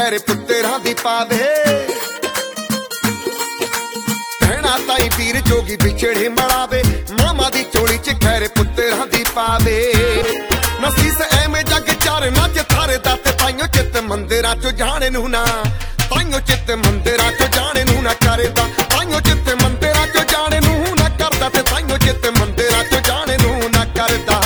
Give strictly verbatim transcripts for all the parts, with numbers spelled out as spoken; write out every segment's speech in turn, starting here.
खैर पुत्तरां दी पावे भैणा ताई वीर जोगी विछड़े मड़ावे मामा दी चोली च खैर पुत्तरां दी पावे नसीस एवें जग चार नच थारे दाते ताइयों चित मंदिरां चो जाने नूं ना ताइयों चित मंदिरां चो जाने नूं ना करदा ताइयों चित मंदिरां चो जाने नूं ना करदा ते ताइयों चित मंदिरां चो जाने नूं ना करदा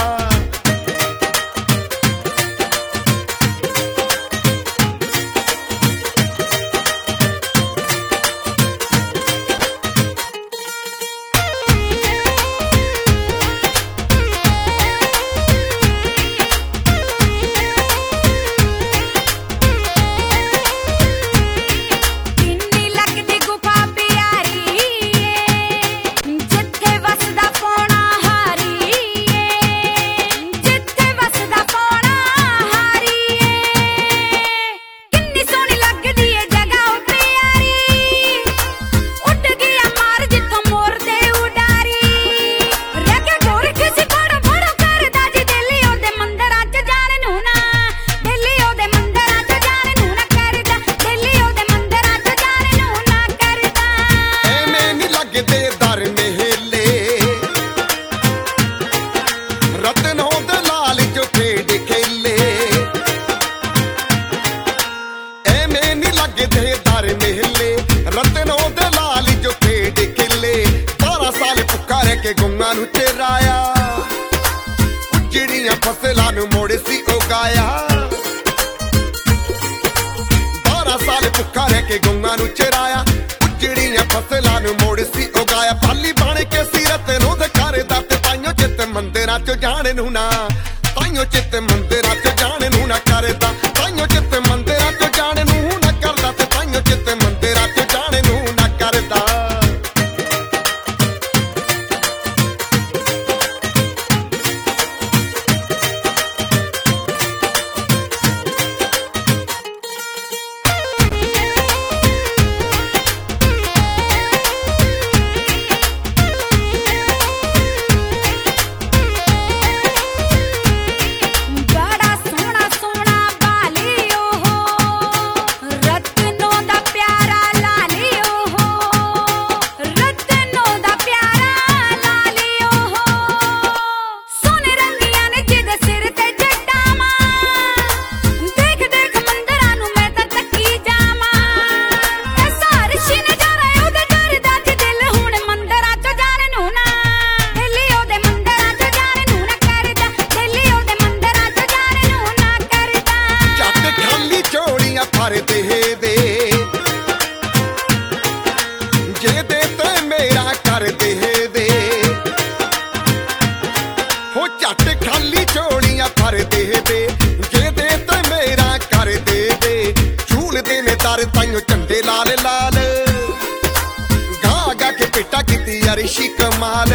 फसलां नूं मोड़ सी उगाया बारह साल भुखा रह के गऊं नूं चराया उजड़ियां फसलां नूं मोड़ सी उगाया पाली बण के सीरत नूं करदा ते ताइयों चित मंदिरां चो जाने नूं ना ताइयों चित मंदिरां चो जाने नूं ना करदा ताइयों चित मंदिरां चो जाने नूं ना करदा ते ताइयों चित मंदिरां चो जाने नूं ना करदा ताइयों झंडे लाल लाल गा गा के पिटा कीती अरिशी कमाल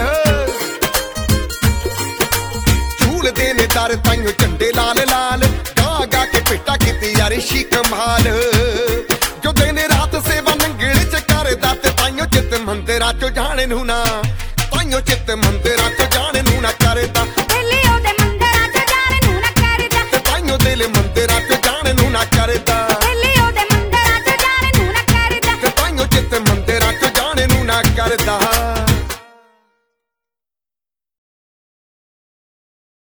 झूल देने दर ताइयों झंडे लाल लाल गा गा के पिटा कीती अरिशी कमाल जो दिन रात सेवा नंगल च करदा ते ताइयों चित मंदिरां चो जाने नूं ना ताइयों चित मंदिरां चो जाने नूं ना करदा।